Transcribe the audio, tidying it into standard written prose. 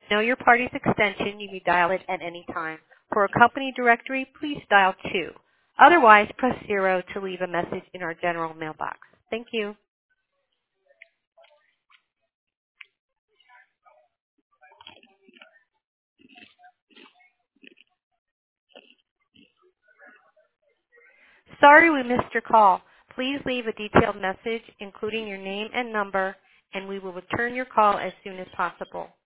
Know your party's extension. You may dial it at any time. For a company directory, please dial 2. Otherwise, press 0 to leave a message in our general mailbox. Thank you. Sorry we missed your call. Please leave a detailed message, including your name and number, and we will return your call as soon as possible.